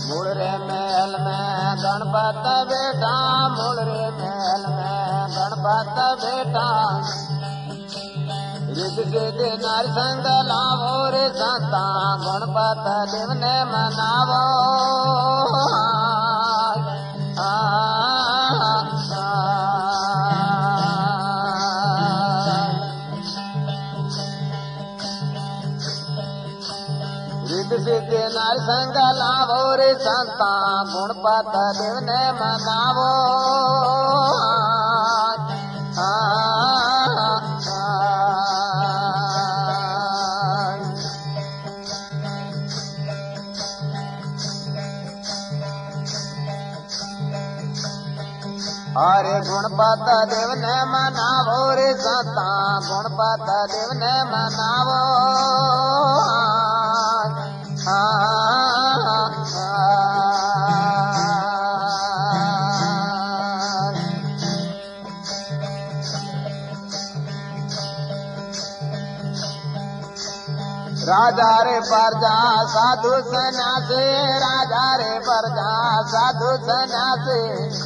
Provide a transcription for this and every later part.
मूल रे महल में गणपत बेटा, मूल रे महल में गणपत बेटा। रिद सिद्धि नारी संग लावो रे संता, गणपत देव ने मनावो। रिद सिद्धि नारी संग लावो रे संता, गणपत देव ने मनावो। अरे गणपत देव ने मनावो रे संता, गणपत देव ने मनावो। राजा रे प्रजा साधु सन्यासी, राजा रे प्रजा साधु सन्यासी।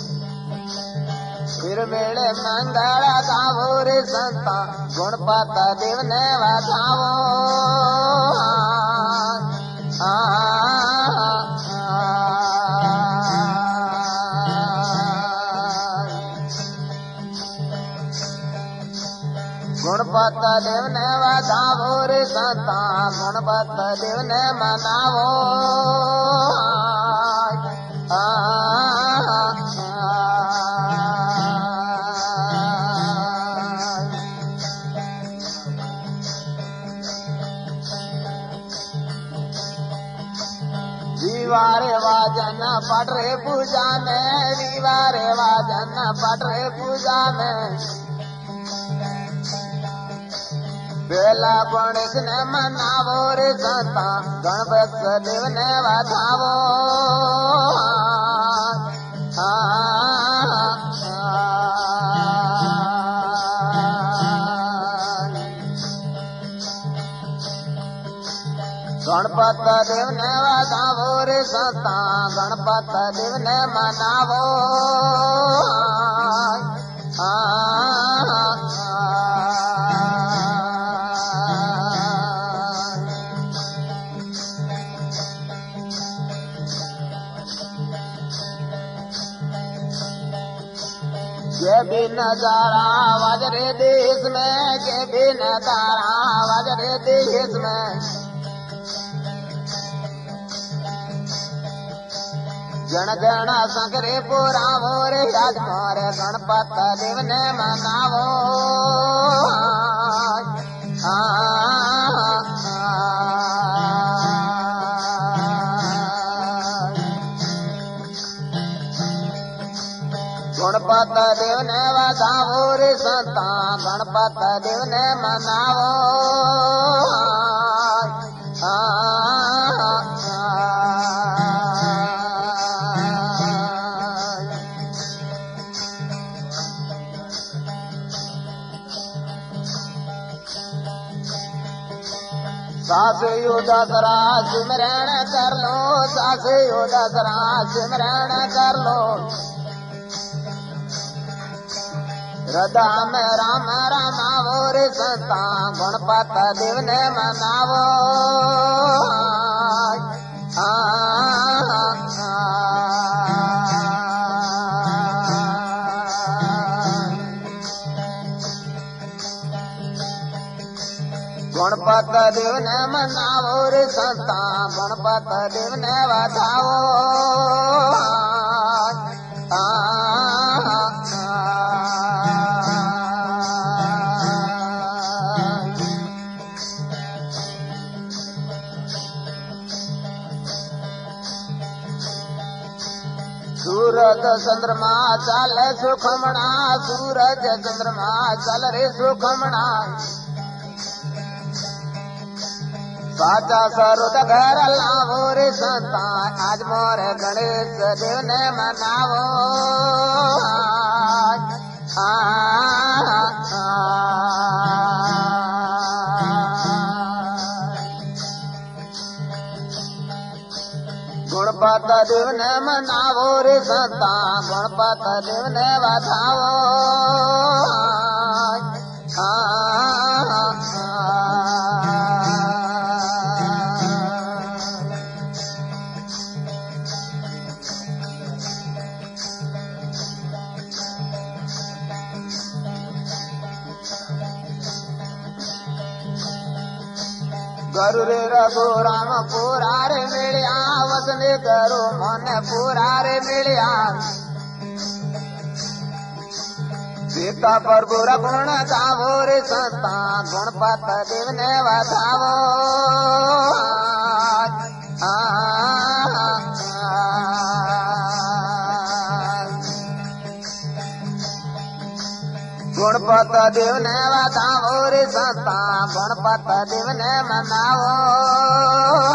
फिर मेले मंगल गावो रे संता, गणपत देव ने बधावो। गणपत देव ने बधावो रे संता, गणपत देव ने मनावो। विवारे वाजन पट रे पूजा में, विवारे वाजन पट रे पूजा में। बेला गणेश ने मनावो रे संता, गणपत देव ने बधावो। गणपत देव ने बधावो रे संता, गणपत देव ने मनावो। ये भी नजारा वजरे देश में, ये भी नजारा वजरे देश में। जन जन संकरे पुरावो रे आज मोरे, गणपत देव ने मनावो। गणपत देव ने बधावो रे संता, गणपत देव ने मनावो। सासयो दसरा सिमरण कर लो, सासयो दसरा सिमरण कर लो। हृदय में राम रमावो रे संता, गणपत देव ने मनावो। गणपत देव ने मनावो रे संता, गणपत देव ने बधावो। सूरज चंद्रमा चल सुखमणा, सूरज चंद्रमा चल रे सुखमणा। साचा सरुद घर लावो रे संता, आज मोरे गणेश देव ने मनावो। गुणपत देव ने मनावो रे संता गुणपत देव ने बधावो गुरु रे रघु राम पूरा रे मिलिया वसने करो मन पूरा रे मिलिया सीता पर बुरा गुण गावो रे संता गुणपत देव ने बधावो गुणपत देव ने बधावो रे संता गुणपत देव ने मनावो